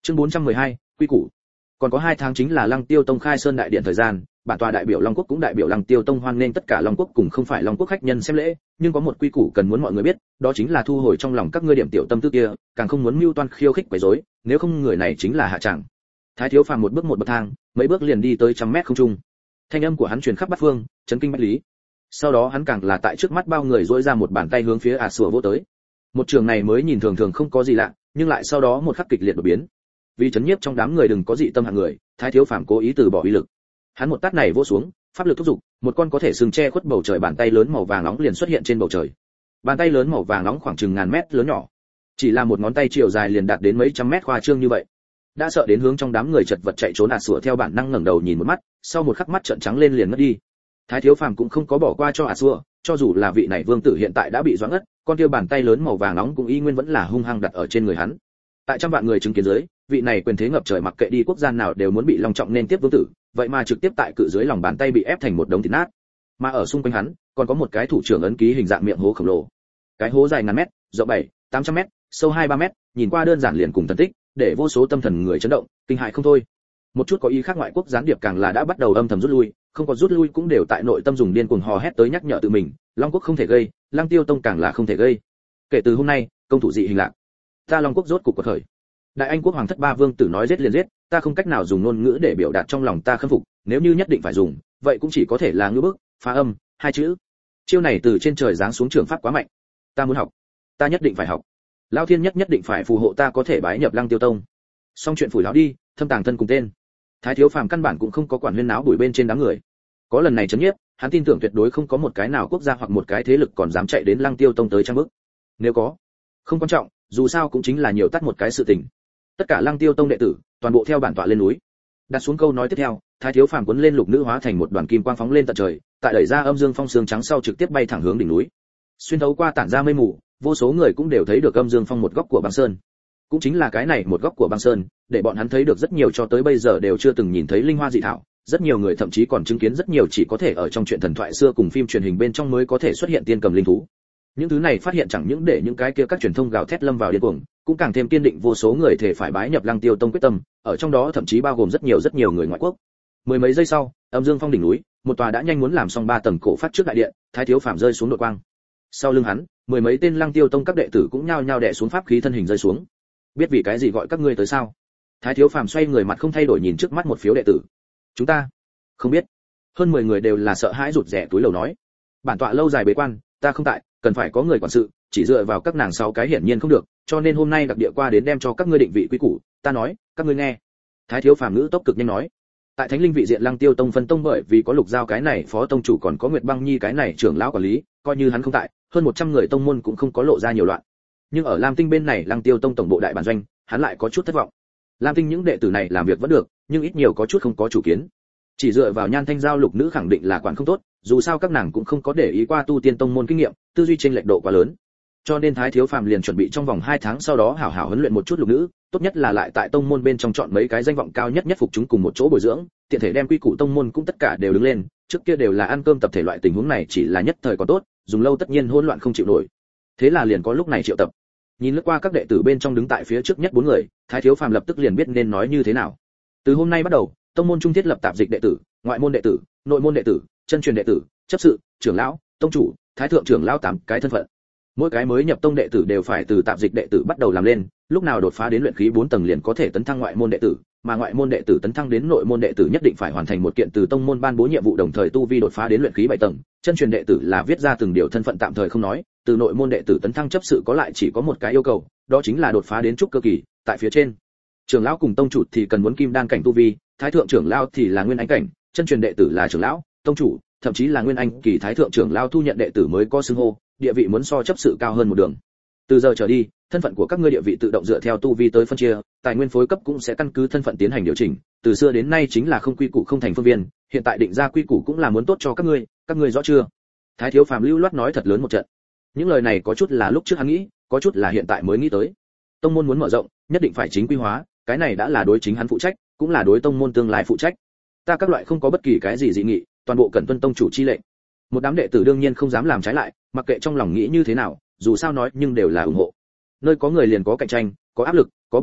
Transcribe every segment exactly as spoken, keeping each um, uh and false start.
Chương bốn trăm mười hai, quy củ. Còn có hai tháng chính là Lăng Tiêu Tông khai sơn đại điện thời gian, bản tòa đại biểu Long Quốc cũng đại biểu Lăng Tiêu Tông hoan nghênh tất cả Long Quốc cùng không phải Long Quốc khách nhân xem lễ, nhưng có một quy củ cần muốn mọi người biết, đó chính là thu hồi trong lòng các ngươi điểm tiểu tâm tư kia, càng không muốn mưu toan khiêu khích quấy rối, nếu không người này chính là hạ trạng. Thái Thiếu Phàm một bước một bậc thang, mấy bước liền đi tới trăm mét không trung. Thanh âm của hắn truyền khắp bát phương, chấn kinh bách lý. Sau đó hắn càng là tại trước mắt bao người duỗi ra một bàn tay hướng phía ả sủa vỗ tới. Một trường này mới nhìn thường thường không có gì lạ, nhưng lại sau đó một khắc kịch liệt đột biến. Vì chấn nhiếp trong đám người đừng có dị tâm hạng người, Thái Thiếu Phàm cố ý từ bỏ uy lực. Hắn một tát này vỗ xuống, pháp lực thúc giục, một con có thể sừng che khuất bầu trời bàn tay lớn màu vàng nóng liền xuất hiện trên bầu trời. Bàn tay lớn màu vàng nóng khoảng chừng ngàn mét lớn nhỏ, chỉ là một ngón tay chiều dài liền đạt đến mấy trăm mét khoa trương như vậy. Đã sợ đến hướng trong đám người chật vật chạy trốn ả sủa theo bản năng ngẩng đầu nhìn một mắt, sau một khắc mắt trợn trắng lên liền ngất đi. Thái Thiếu Phàm cũng không có bỏ qua cho ả sủa, cho dù là vị này vương tử hiện tại đã bị doãn ngất, con kia bàn tay lớn màu vàng nóng cũng y nguyên vẫn là hung hăng đặt ở trên người hắn. Tại trăm vạn người chứng kiến dưới, vị này quyền thế ngập trời mặc kệ đi quốc gia nào đều muốn bị long trọng nên tiếp vương tử, vậy mà trực tiếp tại cự dưới lòng bàn tay bị ép thành một đống thịt nát. Mà ở xung quanh hắn, còn có một cái thủ trưởng ấn ký hình dạng miệng hố khổng lồ. Cái hố dài ngàn mét, rộng bảy, tám trăm mét, sâu hai ba mét, nhìn qua đơn giản liền cùng thần tích, để vô số tâm thần người chấn động, kinh hại không thôi. Một chút có ý khác ngoại quốc gián điệp càng là đã bắt đầu âm thầm rút lui, không có rút lui cũng đều tại nội tâm dùng điên cuồng hò hét tới nhắc nhở tự mình, Long Quốc không thể gây, Lăng Tiêu Tông càng là không thể gây. Kể từ hôm nay, công thủ dị hình lạc, ta Long Quốc rốt cục quật khởi. Đại Anh quốc hoàng thất ba vương tử nói giết liền giết, ta không cách nào dùng ngôn ngữ để biểu đạt trong lòng ta khâm phục, nếu như nhất định phải dùng, vậy cũng chỉ có thể là ngữ bức, phá âm, hai chữ. Chiêu này từ trên trời giáng xuống trường pháp quá mạnh, ta muốn học, ta nhất định phải học. Lão thiên nhất nhất định phải phù hộ ta có thể bái nhập Lăng Tiêu Tông. Xong chuyện phủi lão đi, thâm tàng thân cùng tên. Thái Thiếu Phàm căn bản cũng không có quản huyên náo bụi bên trên đám người. Có lần này chấn nhiếp, hắn tin tưởng tuyệt đối không có một cái nào quốc gia hoặc một cái thế lực còn dám chạy đến Lăng Tiêu Tông tới trang bức. Nếu có, không quan trọng, dù sao cũng chính là nhiều tắt một cái sự tình. Tất cả Lăng Tiêu Tông đệ tử, toàn bộ theo bản tọa lên núi. Đặt xuống câu nói tiếp theo, Thái Thiếu Phàm cuốn lên lục nữ hóa thành một đoàn kim quang phóng lên tận trời, tại đẩy ra âm dương phong sương trắng sau trực tiếp bay thẳng hướng đỉnh núi. Xuyên thấu qua tản ra mây mù, vô số người cũng đều thấy được âm dương phong một góc của băng sơn. Cũng chính là cái này một góc của băng sơn, để bọn hắn thấy được rất nhiều cho tới bây giờ đều chưa từng nhìn thấy linh hoa dị thảo, rất nhiều người thậm chí còn chứng kiến rất nhiều chỉ có thể ở trong truyện thần thoại xưa cùng phim truyền hình bên trong mới có thể xuất hiện tiên cầm linh thú. Những thứ này phát hiện chẳng những để những cái kia các truyền thông gào thét lâm vào điên cuồng, cũng càng thêm kiên định vô số người thể phải bái nhập Lăng Tiêu Tông quyết tâm, ở trong đó thậm chí bao gồm rất nhiều rất nhiều người ngoại quốc. Mười mấy giây sau, âm dương phong đỉnh núi, một tòa đã nhanh muốn làm xong ba tầng cổ phát trước đại điện, Thái Thiếu Phàm rơi xuống đội quang. Sau lưng hắn, mười mấy tên Lăng Tiêu Tông các đệ tử cũng nhao nhao đè xuống pháp khí thân hình rơi xuống. Biết vì cái gì gọi các ngươi tới sao? Thái Thiếu Phàm xoay người mặt không thay đổi nhìn trước mắt một phiếu đệ tử. Chúng ta không biết. Hơn mười người đều là sợ hãi rụt rè túi lầu nói. Bản tọa lâu dài bế quan, ta không tại, cần phải có người quản sự, chỉ dựa vào các nàng sáu cái hiển nhiên không được, cho nên hôm nay đặc địa qua đến đem cho các ngươi định vị quy củ, ta nói, các ngươi nghe. Thái Thiếu Phàm ngữ tốc cực nhanh nói. Tại Thánh Linh vị diện Lăng Tiêu Tông phân tông bởi vì có Lục Giao cái này phó tông chủ còn có Nguyệt Băng Nhi cái này trưởng lão quản lý, coi như hắn không tại, hơn một trăm người tông môn cũng không có lộ ra nhiều loạn. Nhưng ở Lam Tinh bên này Lăng Tiêu Tông tổng bộ đại bản doanh, hắn lại có chút thất vọng. Lam Tinh những đệ tử này làm việc vẫn được, nhưng ít nhiều có chút không có chủ kiến. Chỉ dựa vào Nhan Thanh Giao lục nữ khẳng định là quản không tốt, dù sao các nàng cũng không có để ý qua tu tiên tông môn kinh nghiệm, tư duy chênh lệch độ quá lớn. Cho nên Thái Thiếu Phàm liền chuẩn bị trong vòng hai tháng sau đó hảo hảo huấn luyện một chút lục nữ, tốt nhất là lại tại tông môn bên trong chọn mấy cái danh vọng cao nhất nhất phục chúng cùng một chỗ bồi dưỡng, tiện thể đem quy củ tông môn cũng tất cả đều đứng lên, trước kia đều là ăn cơm tập thể loại tình huống này chỉ là nhất thời còn tốt, dùng lâu tất nhiên hỗn loạn không chịu nổi. Thế là liền có lúc này triệu tập. Nhìn lướt qua các đệ tử bên trong đứng tại phía trước nhất bốn người, Thái Thiếu Phàm lập tức liền biết nên nói như thế nào. Từ hôm nay bắt đầu, tông môn trung thiết lập tạp dịch đệ tử, ngoại môn đệ tử, nội môn đệ tử, chân truyền đệ tử, chấp sự, trưởng lão, tông chủ, thái thượng trưởng lão tám cái thân phận. Mỗi cái mới nhập tông đệ tử đều phải từ tạp dịch đệ tử bắt đầu làm lên, lúc nào đột phá đến luyện khí bốn tầng liền có thể tấn thăng ngoại môn đệ tử, mà ngoại môn đệ tử tấn thăng đến nội môn đệ tử nhất định phải hoàn thành một kiện từ tông môn ban bố nhiệm vụ đồng thời tu vi đột phá đến luyện khí bảy tầng. Chân truyền đệ tử là viết ra từng điều thân phận tạm thời không nói, từ nội môn đệ tử tấn thăng chấp sự có lại chỉ có một cái yêu cầu, đó chính là đột phá đến trúc cơ kỳ, tại phía trên. Trưởng lão cùng tông chủ thì cần muốn kim đan cảnh tu vi, thái thượng trưởng lão thì là nguyên anh cảnh, chân truyền đệ tử là trưởng lão, tông chủ, thậm chí là nguyên anh kỳ thái thượng trưởng lão thu nhận đệ tử mới có xưng hô, địa vị muốn so chấp sự cao hơn một đường. Từ giờ trở đi, thân phận của các ngươi địa vị tự động dựa theo tu vi tới phân chia, tài nguyên phối cấp cũng sẽ căn cứ thân phận tiến hành điều chỉnh, từ xưa đến nay chính là không quy củ không thành phương viên, hiện tại định ra quy củ cũng là muốn tốt cho các ngươi, các ngươi rõ chưa? Thái Thiếu Phàm lưu loát nói thật lớn một trận. Những lời này có chút là lúc trước hắn nghĩ, có chút là hiện tại mới nghĩ tới. Tông môn muốn mở rộng, nhất định phải chính quy hóa, cái này đã là đối chính hắn phụ trách, cũng là đối tông môn tương lai phụ trách. Ta các loại không có bất kỳ cái gì dị nghị, toàn bộ cần tuân tông chủ chi lệnh. Một đám đệ tử đương nhiên không dám làm trái lại, mặc kệ trong lòng nghĩ như thế nào, dù sao nói nhưng đều là ủng hộ. Nơi có người liền có cạnh tranh, có áp lực, có bẩn thỉu,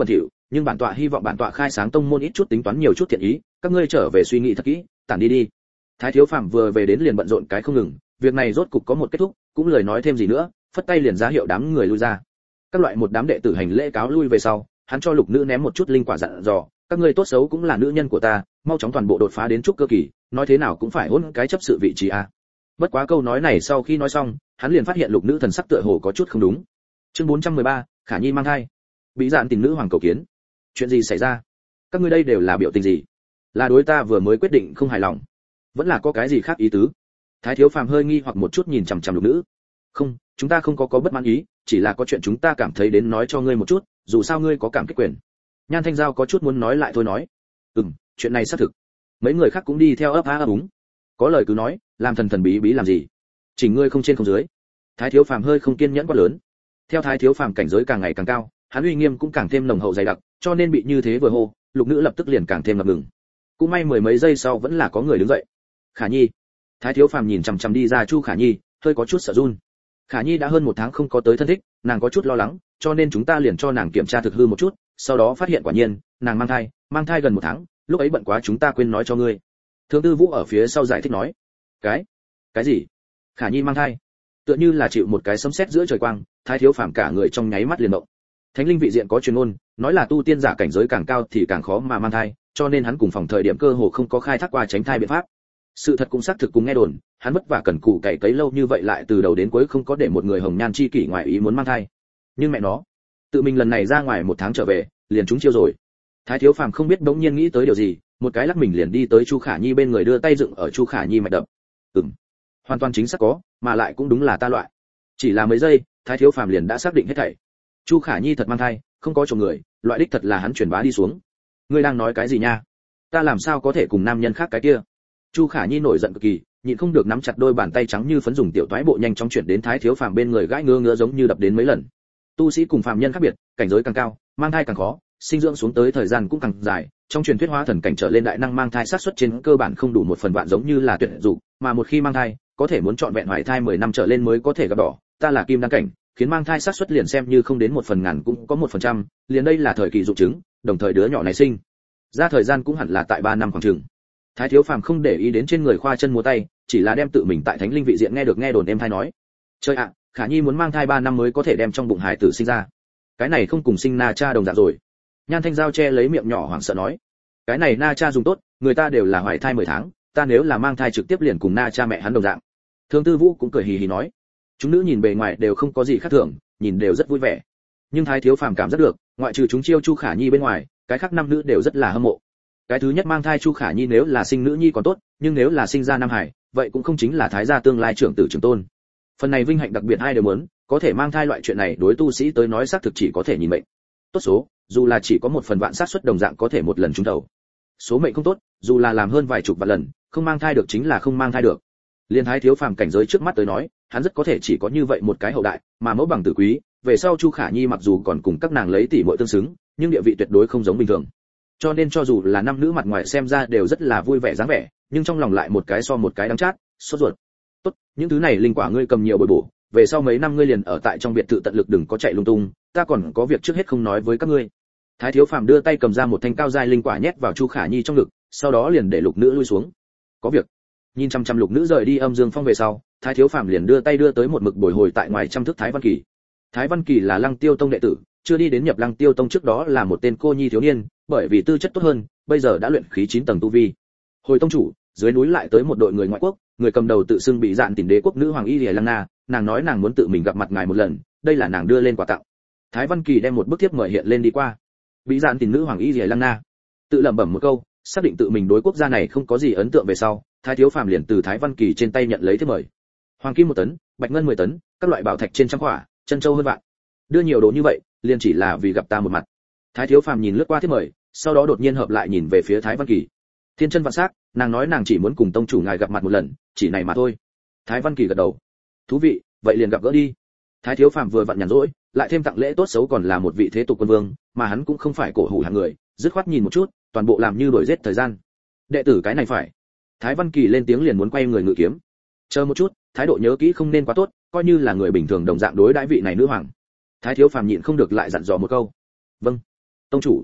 nhưng bản tọa hy vọng bản tọa khai sáng tông môn ít chút tính toán nhiều chút thiện ý, các ngươi trở về suy nghĩ thật kỹ, tản đi đi. Thái thiếu phàm vừa về đến liền bận rộn cái không ngừng, việc này rốt cục có một kết thúc, cũng lời nói thêm gì nữa, phất tay liền ra hiệu đám người lui ra. Các loại một đám đệ tử hành lễ cáo lui về sau, hắn cho lục nữ ném một chút linh quả dặn dò, các ngươi tốt xấu cũng là nữ nhân của ta, mau chóng toàn bộ đột phá đến trúc cơ kỳ, nói thế nào cũng phải hôn cái chấp sự vị trí a. Bất quá câu nói này sau khi nói xong, hắn liền phát hiện lục nữ thần sắc tựa hồ có chút không đúng. Chương bốn trăm mười ba, Khả Nhi mang thai. Bị dạn tình nữ hoàng cầu kiến. Chuyện gì xảy ra? Các ngươi đây đều là biểu tình gì? Là đối ta vừa mới quyết định không hài lòng, vẫn là có cái gì khác ý tứ? Thái thiếu phàm hơi nghi hoặc một chút nhìn chằm chằm lục nữ. Không, chúng ta không có có bất mãn ý, chỉ là có chuyện chúng ta cảm thấy đến nói cho ngươi một chút, dù sao ngươi có cảm kích quyền. Nhan Thanh Giao có chút muốn nói lại thôi nói. Ừm, chuyện này xác thực. Mấy người khác cũng đi theo ấp á ấp úng. Có lời cứ nói, làm thần thần bí bí làm gì? Chỉnh ngươi không trên không dưới. Thái thiếu phàm hơi không kiên nhẫn quá lớn. Theo Thái thiếu phàm cảnh giới càng ngày càng cao, hắn uy nghiêm cũng càng thêm nồng hậu dày đặc, cho nên bị như thế vừa hô, lục nữ lập tức liền càng thêm ngập ngừng. Cũng may mười mấy giây sau vẫn là có người đứng dậy. Khả Nhi. Thái thiếu phàm nhìn chằm chằm đi ra Chu Khả Nhi, hơi có chút sợ run. Khả Nhi đã hơn một tháng không có tới thân thích, nàng có chút lo lắng, cho nên chúng ta liền cho nàng kiểm tra thực hư một chút, sau đó phát hiện quả nhiên, nàng mang thai, mang thai gần một tháng, lúc ấy bận quá chúng ta quên nói cho ngươi. Thương Tư Vũ ở phía sau giải thích nói. Cái? Cái gì? Khả Nhi mang thai? Tựa như là chịu một cái sấm sét giữa trời quang, Thái thiếu phàm cả người trong nháy mắt liền động. Thánh linh vị diện có truyền ngôn, nói là tu tiên giả cảnh giới càng cao thì càng khó mà mang thai, cho nên hắn cùng phòng thời điểm cơ hồ không có khai thác qua tránh thai biện pháp. Sự thật cũng xác thực cùng nghe đồn, hắn vất vả cần cù cày cấy lâu như vậy lại từ đầu đến cuối không có để một người hồng nhan chi kỷ ngoài ý muốn mang thai. Nhưng mẹ nó, tự mình lần này ra ngoài một tháng trở về, liền trúng chiêu rồi. Thái thiếu phàm không biết bỗng nhiên nghĩ tới điều gì, một cái lắc mình liền đi tới Chu Khả Nhi bên người đưa tay dựng ở Chu Khả Nhi mạch đập. Ừm, hoàn toàn chính xác có, mà lại cũng đúng là ta loại. Chỉ là mấy giây, Thái thiếu phàm liền đã xác định hết thảy. Chu Khả Nhi thật mang thai, không có chồng người, loại đích thật là hắn truyền bá đi xuống. Ngươi đang nói cái gì nha? Ta làm sao có thể cùng nam nhân khác cái kia? Chu Khả Nhi nổi giận cực kỳ, nhịn không được nắm chặt đôi bàn tay trắng như phấn dùng tiểu toái bộ nhanh chóng chuyển đến Thái thiếu phàm bên người gãi ngứa ngứa giống như đập đến mấy lần. Tu sĩ cùng phàm nhân khác biệt, cảnh giới càng cao, mang thai càng khó, sinh dưỡng xuống tới thời gian cũng càng dài, trong truyền thuyết hóa thần cảnh trở lên đại năng mang thai sát suất trên cơ bản không đủ một phần vạn giống như là tuyệt dục, mà một khi mang thai, có thể muốn chọn vẹn hoài thai mười năm trở lên mới có thể gặp đỏ, ta là kim đan cảnh, khiến mang thai sát suất liền xem như không đến một phần ngàn cũng có một phần trăm, liền đây là thời kỳ dụng trứng, đồng thời đứa nhỏ này sinh ra thời gian cũng hẳn là tại ba năm khoảng chừng. Thái thiếu phàm không để ý đến trên người khoa chân múa tay, chỉ là đem tự mình tại thánh linh vị diện nghe được nghe đồn em thai nói. Trời ạ, Khả Nhi muốn mang thai ba năm mới có thể đem trong bụng hải tử sinh ra. Cái này không cùng sinh na cha đồng dạng rồi. Nhan Thanh Giao che lấy miệng nhỏ hoảng sợ nói. Cái này na cha dùng tốt, người ta đều là hoài thai mười tháng, ta nếu là mang thai trực tiếp liền cùng na cha mẹ hắn đồng dạng. Thương Tư Vũ cũng cười hì hì nói. Chúng nữ nhìn bề ngoài đều không có gì khác thường, nhìn đều rất vui vẻ. Nhưng Thái thiếu phàm cảm giác được, ngoại trừ chúng chiêu Chu Khả Nhi bên ngoài, cái khác năm nữ đều rất là hâm mộ. Cái thứ nhất mang thai Chu Khả Nhi nếu là sinh nữ nhi còn tốt, nhưng nếu là sinh ra nam hải, vậy cũng không chính là thái gia tương lai trưởng tử trưởng tôn. Phần này vinh hạnh đặc biệt ai đều muốn, có thể mang thai loại chuyện này đối tu sĩ tới nói xác thực chỉ có thể nhìn mệnh. Tốt số, dù là chỉ có một phần vạn xác suất đồng dạng có thể một lần trúng đầu. Số mệnh không tốt, dù là làm hơn vài chục vạn lần, không mang thai được chính là không mang thai được. Liên Thái thiếu phàm cảnh giới trước mắt tới nói, hắn rất có thể chỉ có như vậy một cái hậu đại, mà mẫu bằng tử quý, về sau Chu Khả Nhi mặc dù còn cùng các nàng lấy tỷ muội tương xứng, nhưng địa vị tuyệt đối không giống bình thường. Cho nên cho dù là năm nữ mặt ngoài xem ra đều rất là vui vẻ dáng vẻ, nhưng trong lòng lại một cái so một cái đắng chát, sốt ruột. Tốt, những thứ này linh quả ngươi cầm nhiều bồi bổ, về sau mấy năm ngươi liền ở tại trong biệt thự tận lực đừng có chạy lung tung, ta còn có việc trước hết không nói với các ngươi. Thái thiếu phàm đưa tay cầm ra một thanh cao giai linh quả nhét vào Chu Khả Nhi trong ngực, sau đó liền để lục nữ lui xuống. Có việc. Nhìn chăm chăm lục nữ rời đi âm dương phong về sau, Thái thiếu phàm liền đưa tay đưa tới một mực bồi hồi tại ngoài trăm thước Thái Văn Kỳ. Thái Văn Kỳ là Lăng Tiêu Tông đệ tử, chưa đi đến nhập Lăng Tiêu Tông trước đó là một tên cô nhi thiếu niên, bởi vì tư chất tốt hơn, bây giờ đã luyện khí chín tầng tu vi. Hồi tông chủ, dưới núi lại tới một đội người ngoại quốc, người cầm đầu tự xưng bị dạn tỉnh đế quốc nữ hoàng Y Lìa Lăng Na, nàng nói nàng muốn tự mình gặp mặt ngài một lần, đây là nàng đưa lên quà tặng. Thái Văn Kỳ đem một bức thiếp mời hiện lên đi qua. Bị dạn tỉnh nữ hoàng Y Lìa Lăng Na, tự lẩm bẩm một câu, xác định tự mình đối quốc gia này không có gì ấn tượng về sau, Thái thiếu phàm liền từ Thái Văn Kỳ trên tay nhận lấy thiếp mời. Hoàng kim một tấn, bạch ngân mười tấn, các loại bảo thạch trên trăm khỏa, chân châu hơn vạn. Đưa nhiều đồ như vậy, liền chỉ là vì gặp ta một mặt. Thái thiếu phàm nhìn lướt qua thiếp mời, sau đó đột nhiên hợp lại nhìn về phía Thái Văn Kỳ. Thiên chân vạn sắc, nàng nói nàng chỉ muốn cùng tông chủ ngài gặp mặt một lần, chỉ này mà thôi. Thái Văn Kỳ gật đầu. Thú vị, vậy liền gặp gỡ đi. Thái thiếu phàm vừa vặn nhàn rỗi, lại thêm tặng lễ tốt xấu còn là một vị thế tục quân vương, mà hắn cũng không phải cổ hủ hạng người, dứt khoát nhìn một chút, toàn bộ làm như đổi giết thời gian. Đệ tử cái này phải. Thái Văn Kỳ lên tiếng liền muốn quay người ngự kiếm. Chờ một chút, thái độ nhớ kỹ không nên quá tốt, coi như là người bình thường đồng dạng đối đãi vị này nữ hoàng. Thái thiếu phàm nhịn không được lại dặn dò một câu. Vâng, tông chủ.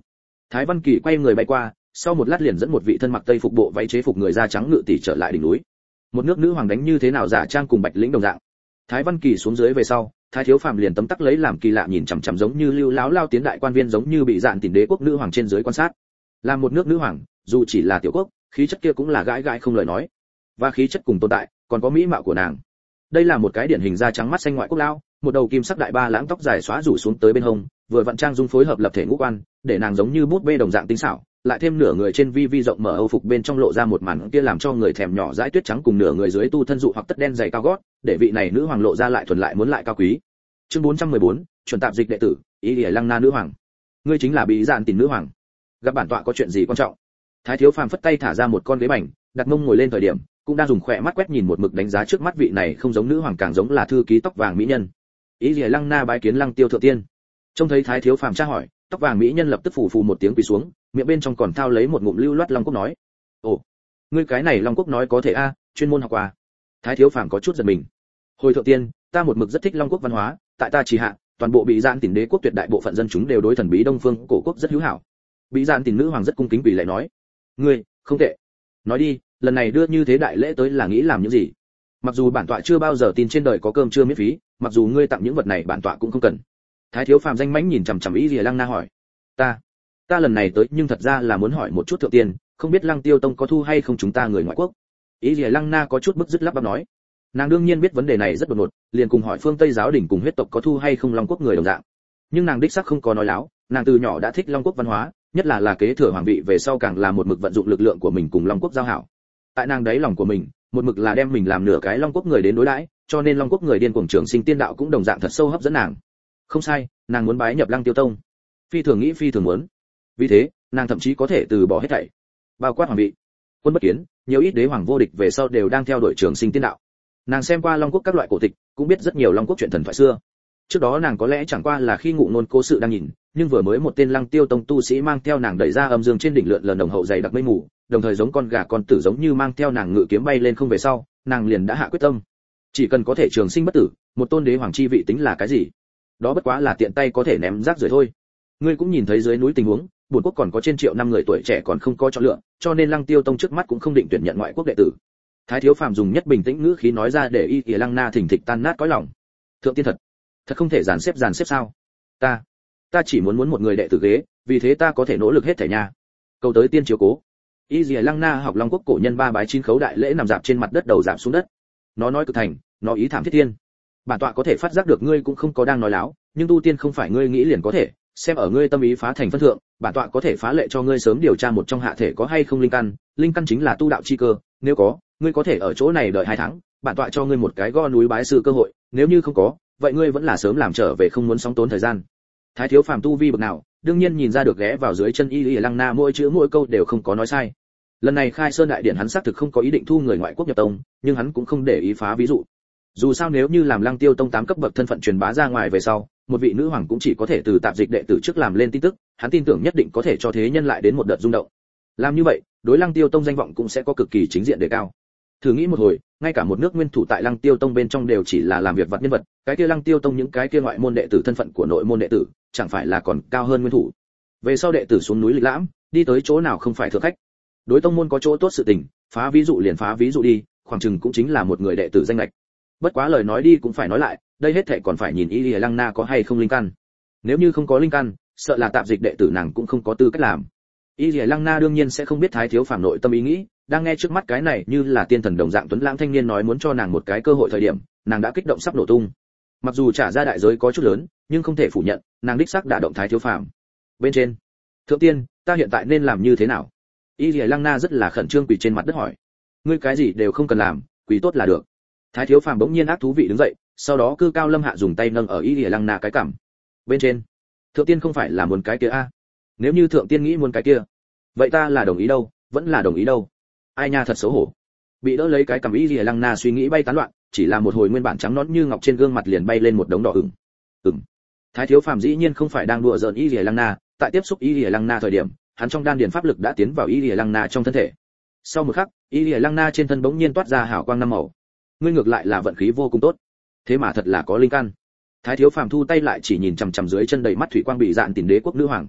Thái Văn Kỳ quay người bay qua, sau một lát liền dẫn một vị thân mặc tây phục bộ váy chế phục người da trắng ngự tỷ trở lại đỉnh núi. Một nước nữ hoàng đánh như thế nào giả trang cùng Bạch Lĩnh đồng dạng. Thái Văn Kỳ xuống dưới về sau, Thái Thiếu Phàm liền tấm tắc lấy làm kỳ lạ nhìn chằm chằm giống như lưu láo lao tiến đại quan viên giống như bị dạn tỉnh đế quốc nữ hoàng trên dưới quan sát. Làm một nước nữ hoàng, dù chỉ là tiểu quốc, khí chất kia cũng là gãi gãi không lời nói. Và khí chất cùng tồn tại, còn có mỹ mạo của nàng. Đây là một cái điển hình da trắng mắt xanh ngoại quốc lao, một đầu kim sắc đại ba lãng tóc dài xóa rủ xuống tới bên hông, vừa vặn trang dung phối hợp lập thể ngũ quan, để nàng giống như bút bê đồng dạng tinh xảo, lại thêm nửa người trên vi vi rộng mở âu phục bên trong lộ ra một màn kia làm cho người thèm nhỏ dãi tuyết trắng cùng nửa người dưới tu thân dụ hoặc tất đen dày cao gót, để vị này nữ hoàng lộ ra lại thuần lại muốn lại cao quý. Chương bốn trăm mười bốn, chuẩn tạp dịch đệ tử, ý Lìa Lăng Na nữ hoàng. Ngươi chính là Bí Dạn Tỉnh nữ hoàng. Gặp bản tọa có chuyện gì quan trọng? Thái Thiếu Phàm phất tay thả ra một con ghế bành, đặt mông ngồi lên thời điểm, cũng đang dùng khỏe mắt quét nhìn một mực đánh giá trước mắt vị này không giống nữ hoàng càng giống là thư ký tóc vàng mỹ nhân. Ý Lìa Lăng Na bái kiến Lăng Tiêu thượng tiên. Trông thấy Thái Thiếu Phàm tra hỏi, tóc vàng mỹ nhân lập tức phủ phù một tiếng quỳ xuống, miệng bên trong còn thao lấy một ngụm lưu loát long quốc nói: "Ồ, ngươi cái này long quốc nói có thể a, chuyên môn học qua." Thái Thiếu Phàm có chút giật mình. "Hồi thượng tiên, ta một mực rất thích long quốc văn hóa, tại ta chỉ hạ, toàn bộ Bí Dạn Tỉnh đế quốc tuyệt đại bộ phận dân chúng đều đối thần bí đông phương cổ quốc rất hữu hảo." Bí Dạn Tỉnh nữ hoàng rất cung kính quỳ lạy nói: "Ngươi, không tệ. Nói đi, lần này đưa như thế đại lễ tới là nghĩ làm những gì? Mặc dù bản tọa chưa bao giờ tin trên đời có cơm trưa miễn phí, mặc dù ngươi tặng những vật này bản tọa cũng không cần." Thái Thiếu Phàm danh mãnh nhìn chằm chằm Ý Lìa Lăng Na hỏi: "Ta, ta lần này tới nhưng thật ra là muốn hỏi một chút thượng tiên, không biết Lăng Tiêu tông có thu hay không chúng ta người ngoại quốc?" Ý Lìa Lăng Na có chút bức dứt lắp bắp nói. Nàng đương nhiên biết vấn đề này rất đột ngột, liền cùng hỏi phương Tây giáo đỉnh cùng huyết tộc có thu hay không Long quốc người đồng dạng. Nhưng nàng đích xác không có nói láo, nàng từ nhỏ đã thích Long quốc văn hóa, nhất là là kế thừa hoàng vị về sau càng là một mực vận dụng lực lượng của mình cùng Long quốc giao hảo. Tại nàng đáy lòng của mình, một mực là đem mình làm nửa cái Long quốc người đến đối đãi, cho nên Long quốc người điên cuồng trường sinh tiên đạo cũng đồng dạng thật sâu hấp dẫn nàng. Không sai, nàng muốn bái nhập Lăng Tiêu tông. Phi thường nghĩ phi thường muốn. Vì thế, nàng thậm chí có thể từ bỏ hết thảy, bao quát hoàng vị, quân bất kiến, nhiều ít đế hoàng vô địch về sau đều đang theo đuổi trường sinh tiên đạo. Nàng xem qua Long quốc các loại cổ tịch, cũng biết rất nhiều Long quốc chuyện thần thoại xưa. Trước đó nàng có lẽ chẳng qua là khi ngụ ngôn cố sự đang nhìn, nhưng vừa mới một tên Lăng Tiêu tông tu sĩ mang theo nàng đẩy ra âm dương trên đỉnh lượn lờ đồng hậu dày đặc mây mù, đồng thời giống con gà con tử giống như mang theo nàng ngự kiếm bay lên không về sau, nàng liền đã hạ quyết tâm. Chỉ cần có thể trường sinh bất tử, một tôn đế hoàng chi vị tính là cái gì? Đó bất quá là tiện tay có thể ném rác rưởi thôi. Ngươi cũng nhìn thấy dưới núi tình huống, bổn quốc còn có trên triệu năm người tuổi trẻ còn không có chọn lựa, cho nên Lăng Tiêu tông trước mắt cũng không định tuyển nhận ngoại quốc đệ tử. Thái Thiếu Phàm dùng nhất bình tĩnh ngữ khí nói ra để Y Lìa Lăng Na thỉnh thịch tan nát cõi lòng. Thượng tiên thật, thật không thể dàn xếp dàn xếp sao? Ta, ta chỉ muốn muốn một người đệ tử ghế, vì thế ta có thể nỗ lực hết thể nha. Cầu tới tiên chiếu cố. Y Lìa Lăng Na học Long quốc cổ nhân ba bái chín khấu đại lễ nằm dạp trên mặt đất đầu dạp xuống đất. Nó nói cực thành, nó ý thảm thiết thiên. Bản tọa có thể phát giác được ngươi cũng không có đang nói láo, nhưng tu tiên không phải ngươi nghĩ liền có thể, xem ở ngươi tâm ý phá thành phân thượng, bản tọa có thể phá lệ cho ngươi sớm điều tra một trong hạ thể có hay không linh căn, linh căn chính là tu đạo chi cơ, nếu có, ngươi có thể ở chỗ này đợi hai tháng, bản tọa cho ngươi một cái gõ núi bái sư cơ hội, nếu như không có, vậy ngươi vẫn là sớm làm trở về không muốn sóng tốn thời gian. Thái Thiếu Phàm tu vi bậc nào, đương nhiên nhìn ra được ghé vào dưới chân Y Lìa Lăng Na mỗi chữ mỗi câu đều không có nói sai. Lần này Khai Sơn đại điện hắn xác thực không có ý định thu người ngoại quốc nhập tông, nhưng hắn cũng không để ý phá ví dụ. Dù sao nếu như làm Lăng Tiêu tông tám cấp bậc thân phận truyền bá ra ngoài về sau, một vị nữ hoàng cũng chỉ có thể từ tạp dịch đệ tử trước làm lên tin tức, hắn tin tưởng nhất định có thể cho thế nhân lại đến một đợt rung động. Làm như vậy, đối Lăng Tiêu tông danh vọng cũng sẽ có cực kỳ chính diện đề cao. Thử nghĩ một hồi, ngay cả một nước nguyên thủ tại Lăng Tiêu tông bên trong đều chỉ là làm việc vặt nhân vật, cái kia Lăng Tiêu tông những cái kia ngoại môn đệ tử thân phận của nội môn đệ tử, chẳng phải là còn cao hơn nguyên thủ. Về sau đệ tử xuống núi lịch lãm, đi tới chỗ nào không phải thượng khách. Đối tông môn có chỗ tốt sự tình, phá ví dụ liền phá ví dụ đi, khoảng chừng cũng chính là một người đệ tử danh lệch. Bất quá lời nói đi cũng phải nói lại, đây hết thảy còn phải nhìn Y Lìa Lăng Na có hay không linh căn. Nếu như không có linh căn, sợ là tạp dịch đệ tử nàng cũng không có tư cách làm. Y Lìa Lăng Na đương nhiên sẽ không biết Thái Thiếu Phàm nội tâm ý nghĩ, đang nghe trước mắt cái này như là tiên thần đồng dạng tuấn lãng thanh niên nói muốn cho nàng một cái cơ hội thời điểm, nàng đã kích động sắp nổ tung. Mặc dù trả ra đại giới có chút lớn, nhưng không thể phủ nhận, nàng đích xác đả động Thái Thiếu Phàm. Bên trên, thượng tiên, ta hiện tại nên làm như thế nào? Y Lìa Lăng Na rất là khẩn trương quỳ trên mặt đất hỏi. Ngươi cái gì đều không cần làm, quỳ tốt là được. Thái Thiếu Phàm bỗng nhiên ác thú vị đứng dậy, sau đó cư cao lâm hạ dùng tay nâng ở Y Lìa Lăng Na cái cằm. Bên trên, thượng tiên không phải là muốn cái kia a? À? Nếu như thượng tiên nghĩ muốn cái kia, vậy ta là đồng ý đâu, vẫn là đồng ý đâu. Ai nha thật xấu hổ. Bị đỡ lấy cái cằm Y Lìa Lăng Na suy nghĩ bay tán loạn, chỉ là một hồi nguyên bản trắng nõn như ngọc trên gương mặt liền bay lên một đống đỏ ửng. Ừm. Thái Thiếu Phàm dĩ nhiên không phải đang đùa giỡn Y Lìa Lăng Na, tại tiếp xúc Y Lìa Lăng Na thời điểm, hắn trong đan điền pháp lực đã tiến vào Y Lìa Lăng Na trong thân thể. Sau một khắc, Y Lìa Lăng Na trên thân bỗng nhiên toát ra hào quang năm màu. Ngươi ngược lại là vận khí vô cùng tốt, thế mà thật là có linh căn. Thái Thiếu Phàm thu tay lại chỉ nhìn chằm chằm dưới chân đầy mắt thủy quang bị dạn Tỉnh đế quốc nữ hoàng.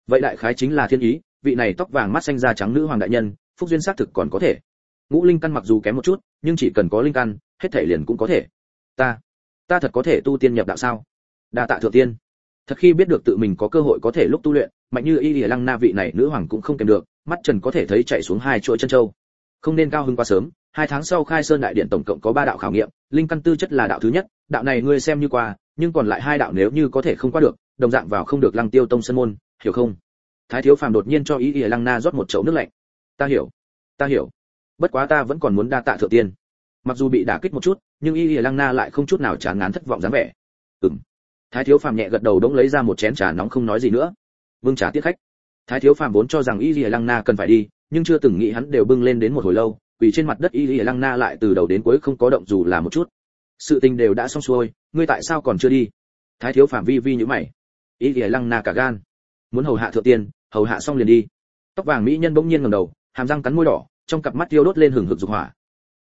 vậy đại khái chính là thiên ý, vị này tóc vàng mắt xanh da trắng nữ hoàng đại nhân, phúc duyên xác thực còn có thể. Ngũ linh căn mặc dù kém một chút, nhưng chỉ cần có linh căn, hết thảy liền cũng có thể. Ta, ta thật có thể tu tiên nhập đạo sao? Đa tạ thượng tiên. Thật khi biết được tự mình có cơ hội có thể lúc tu luyện, mạnh như Y Lìa Lăng Na vị này nữ hoàng cũng không kèm được, mắt trần có thể thấy chạy xuống hai chuỗi chân châu. Không nên cao hứng quá sớm, hai tháng sau Khai Sơn đại điện tổng cộng có ba đạo khảo nghiệm, linh căn tư chất là đạo thứ nhất, đạo này ngươi xem như qua, nhưng còn lại hai đạo nếu như có thể không qua được, đồng dạng vào không được Lăng Tiêu tông sân môn, hiểu không? Thái thiếu phàm đột nhiên cho Y Lìa Lăng Na rót một chậu nước lạnh. Ta hiểu, ta hiểu. Bất quá ta vẫn còn muốn đa tạ thượng tiên. Mặc dù bị đả kích một chút, nhưng Y Lìa Lăng Na lại không chút nào chán ngán thất vọng dáng vẻ. Ừm. Thái thiếu phàm nhẹ gật đầu đống lấy ra một chén trà nóng không nói gì nữa. Vương trà tiết khách. Thái thiếu phàm vốn cho rằng Y Lìa Lăng Na cần phải đi, nhưng chưa từng nghĩ hắn đều bưng lên đến một hồi lâu, quỳ trên mặt đất Y Lìa Lăng Na lại từ đầu đến cuối không có động dù là một chút. Sự tình đều đã xong xuôi, ngươi tại sao còn chưa đi? Thái thiếu phàm vi vi nhíu mày. Y Lìa Lăng Na cả gan, muốn hầu hạ thượng tiên, hầu hạ xong liền đi. Tóc vàng mỹ nhân bỗng nhiên ngẩng đầu, hàm răng cắn môi đỏ, trong cặp mắt thiêu đốt lên hừng hực dục hỏa,